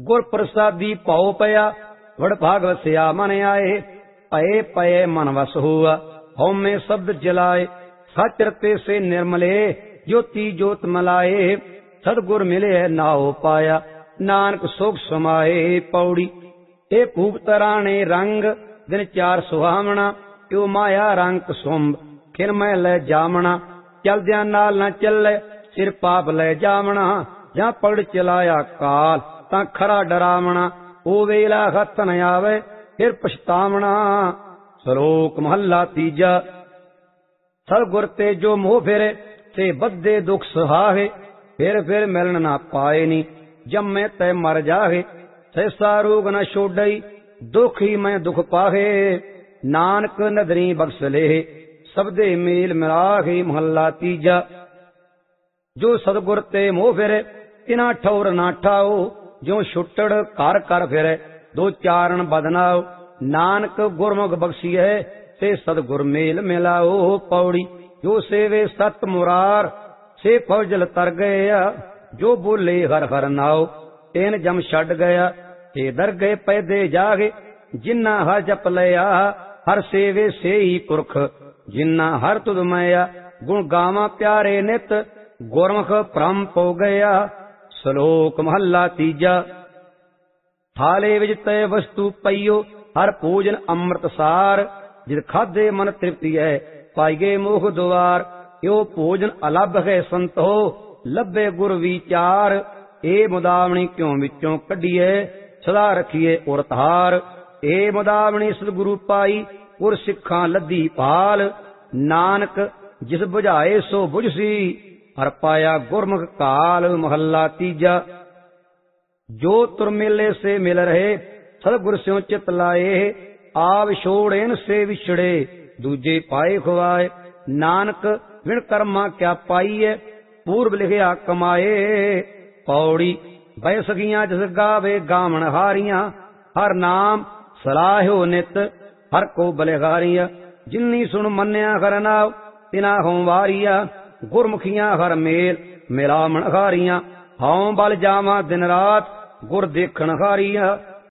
गुर प्रसादी पाओ पया वड़ भाग वस्या मन आए। पये पये मन वस हुआ होम में शब्द जलाए। सच रते से निर्मले ज्योति ज्योत मलाए। सदगुर मिले नाओ पाया नानक सोख समाए। पौड़ी ए खूब तराने रंग दिन चार सुहावना यो माया रंग सुंभ खिन मैं ले जामना। चलद्या नाल न चले सिर पाप ले जामना। जहां पड़ चलाया काल तां खरा डरावना। ओ वेला हथ न आवे फिर पछतावना। श्लोक महला तीजा। सतगुर ते जो मोह फिरे से बद्धे दुख सुहावे। फिर मिलन ना पाए नी जम्मे तय मर जाहे। सहसा रोग न छोड़ई दुख ही मैं दुख पाहे। नानक नदरी बख्श ले सबदे मेल मिलाहे। महला तीजा। जो सतगुर ते मोह फिरे तिना ठौर ना ठाओ। जो छुट्टड़ कर कर फिरे दो चारण बदनाओ। नानक गुरमुख बख्शिए से सतगुर मेल मिलाओ। पौड़ी जो सेवे सत मुरार से फौजल तर गया। जो बोले हर हर नाओ तेन जम छड़ गया। ते दर गए पैदे जागे जिन्ना हर जप लिया। हर सेवे से ही पुरख जिन्ना हर तुद माया। गुण गावा प्यारे नित गुरमुख परम पो गया। श्लोक महला तीजा। थाले विच तय वस्तु पईयो हर पूजन अमृत सार। जित खादे मन तृप्ति है पाइगे मोह द्वार। यो भोजन अलभ है संतो लभे गुर विचार। ए मुदावणी क्यों विचों कढिए सदा रखिए उर धार। ए मुदावणी सतगुरु पाई उर सिखां लद्दी पाल। नानक जिस बुझाए सो बुझसी हर पाया गुरमुख काल। महला तीजा। जो तुर मेले से मिल रहे सतगुर स्यों चित लाए। आव छोड़ेन से विछड़े दूजे पाए खुआए। नानक विण कर्मा क्या पाइए पूर्व लिखिया कमाए। पौड़ी भय सखियां जस गावे गामन हारियां। हर नाम सलाह्यो नित हर को बलिहारिया। जिन्नी सुन मन्या हर नाव तिना हों वारिया। गुरमुखियां हर मेल मिलामण हारियां। हों बल जावा दिन रात गुर देखण हारिया।